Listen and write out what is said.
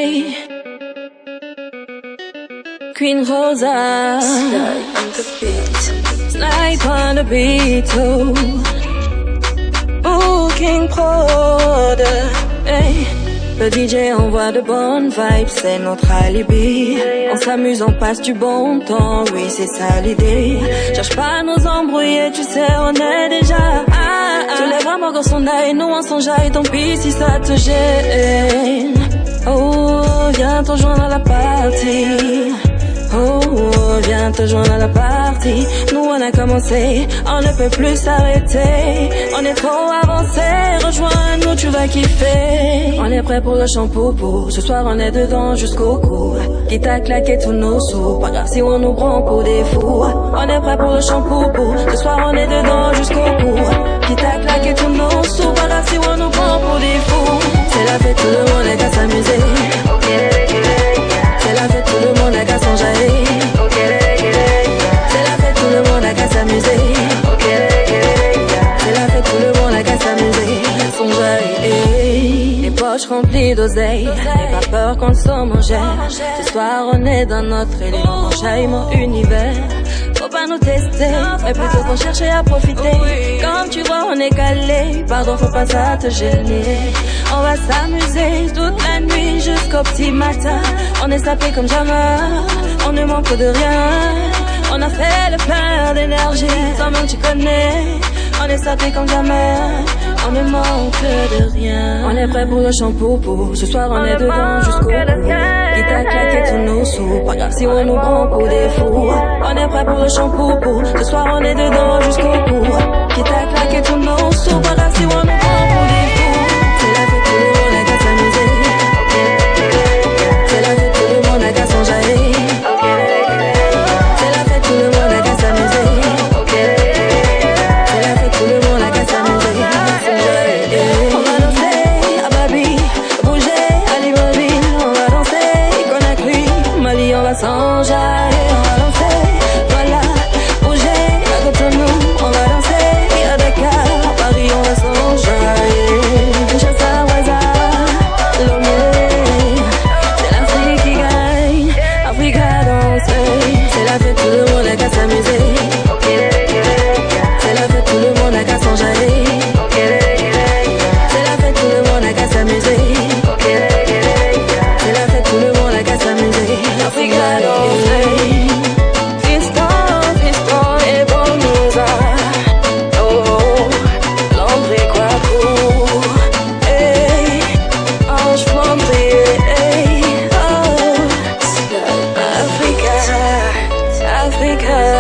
Hey, Queen Rosa, Snipe on the beat, oh. Booking Prod, hey. Le DJ envoie de bonnes vibes, c'est notre alibi. On s'amuse, on passe du bon temps, oui c'est ça l'idée. Cherche pas à nous embrouiller, tu sais on est déjà. Je lève vraiment quand son œil, nous on s'enjaille, tant pis si ça te gêne. Oh, viens te rejoindre à la partie. Oh, viens te joindre à la partie. Nous on a commencé, on ne peut plus s'arrêter. On est trop avancé, rejoins-nous, tu vas kiffer. On est prêt pour le shampoo. Ce soir on est dedans jusqu'au cou. Quitte à claquer tous nos sous, pas grave si on nous prend pour des fous. On est prêt pour le shampoo. Ce soir on est dedans jusqu'au cou. Quitte à claquer tous nos sous, pas grave si on nous prend pour des fous. C'est la fête, tout le monde est qu'à s'amuser. C'est la fête, tout le monde a qu'à s'enjailler. C'est la fête, tout le monde a qu'à s'amuser. C'est la fête, tout le monde a qu'à s'amuser. S'enjailler. Les poches remplies d'oseille. N'aie pas peur quand le somme en gère. Ce soir on est dans notre élément. On enjaille mon univers. Faut pas nous tester, mais plutôt qu'on chercher à profiter. Comme tu vois on est calé. Pardon, faut pas ça te gêner. On va s'amuser toute la nuit jusqu'au petit matin. On est sapé comme jamais, on ne manque de rien. On a fait le plein d'énergie, toi-même tu connais. On est sapé comme jamais, on ne manque de rien. On est prêt pour le shampoo. Ce soir on est dedans jusqu'au bout. Quitte à claquer tous nos sous, pas grave si on nous prend pour des fous. On est prêt pour le shampoo. Ce soir on est dedans jusqu'au bout. Quitte à claquer tous nos sous, pas grave si on nous prend pour des fous. C'est la fête, tout le monde a qu'à s'amuser. C'est la fête, tout le monde a qu'à s'enjailler. C'est la fête, tout le monde a qu'à s'amuser. C'est la fête, tout le monde a qu'à s'amuser. On va danser à Babi, bouger à Libreville. On va danser Conakry, Mali, on va s'enjailler. On va danser, voilà, bouger à Cotonou. On va danser à Dakar, Paris, on va s'enjailler. Kinshasa, Lomé, c'est l'Afrique qui gagne. Africa danse, c'est la fête, tout le monde a qu'à s'amuser. C'est la fête, tout le monde a qu'à s'enjailler. C'est la fête, tout le monde a qu'à s'amuser. C'est la fête, tout le monde a qu'à s'amuser. Africa danse. Fiston et Bonouza. Oh, l'ombre quoi pour. Hey, ange flandrier. Hey, oh, Africa, Africa.